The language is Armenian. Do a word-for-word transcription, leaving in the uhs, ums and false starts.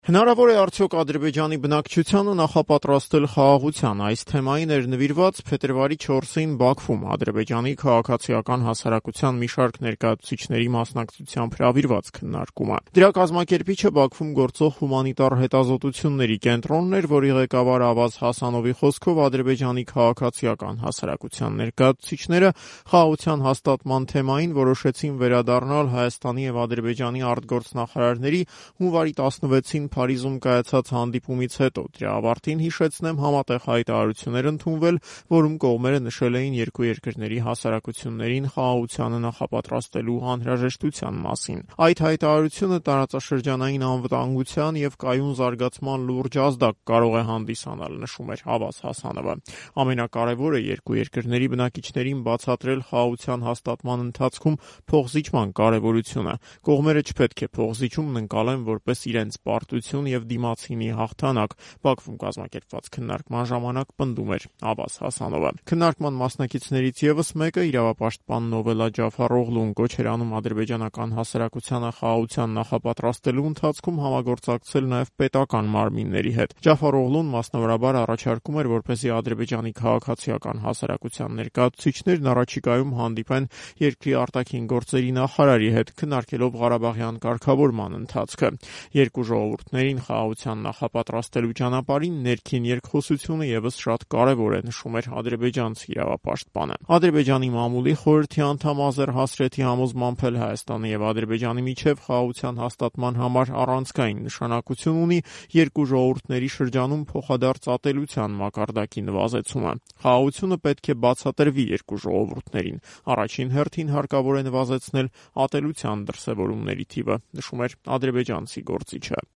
Հնարավոր է արդյոք Ադրբեջանի բնակչությանը նախապատրաստել խաղաղության։ Այս թեմային էր նվիրված փետրվարի չորսին Բաքվում Ադրբեջանի քաղաքացիական հասարակության մի շարք ներկայացուցիչների մասնակցությամբ հրավիրված քննարկումը։ Դրա կազմակերպիչը Բաքվում գործող հումանիտար հետազոտությունների կենտրոնն էր, որի ղեկավար Ավազ Հասանովի խոսքով Ադրբեջանի քաղաքացիական հասարակության ներկայացուցիչները խաղաղության հաստատման թեմային որոշեցին վերադառնալ Հայաստանի եւ Ադրբեջանի արտգործնախարարների հունվարի տասնվեցին Փարիզում կայացած հանդիպումից հետո։ Դրա ավարտին հիշեցնեմ համատեղ հայտարարություն էր ընդունվել, որում կողմերը նշել էին երկու երկրների հասարակություններին խաղաղությանը նախապատրաստելու անհրաժեշտության մասին։ Այդ հայտարարությունը տարածաշրջանային անվտանգության եւ կայուն զարգացման լուրջ ազդակ կարող է հանդիսանալ, նշում էր Ավազ Հասանովը։ Ամենակարևորը երկու երկրների բնակիչներին բացատրել խաղաղության հաստատման ընթացքում փոխզիջման կարևորությունը։ Կողմերը չպետք է փոխզիջումն ընկալեն որպես իրենց պարտություն եւ դիմացինի հաղթանակ, Բաքվում կազմակերպված քննարկման ժամանակ պնդում էր Ավազ Հասանովը։ Քննարկման մասնակիցներից եւս մեկը իրավապաշտպան Նովելա Ջաֆարօղլուն կոչ էր անում ադրբեջանական հասարակությանը խաղաղության նախապատրաստելու ընթացքում համագործակցել նաեւ պետական մարմինների հետ։ Ջաֆարօղլուն մասնավորաբար առաջարկում էր, որպեսզի Ադրբեջանի քաղաքացիական հասարակության ներկայացուցիչներն առաջիկայում հանդիպեն երկրի արտաքին գործերի նախարարի հետ, քննարկելով Ղարաբաղյան կարգավորման ընթացքը։ Երկու ժողովուրդներին խաղաղության նախապատրաստելու ճանապարհին ներքին երկխոսությունը եւս շատ կարեւոր է, նշում էր ադրբեջանցի իրավապաշտպանը։ Ադրբեջանի մամուլի խորհրդի անդամ Ազեր Հասրեթի համոզմամբ էլ Հայաստանի եւ Ադրբեջանի միջև խաղաղության հաստատման համար առանցքային նշանակություն ունի երկու ժողովուրդների շրջանում փոխադարձ ատելության մակարդակի նվազեցումը։ Խաղաղությունը պետք է բացատրվի երկու ժողովուրդներին։ Առաջին հերթին հարկավոր է նվազեցնել ատելության դրսևորումների թիվը, նշում էր ադրբեջանցի գործիչը։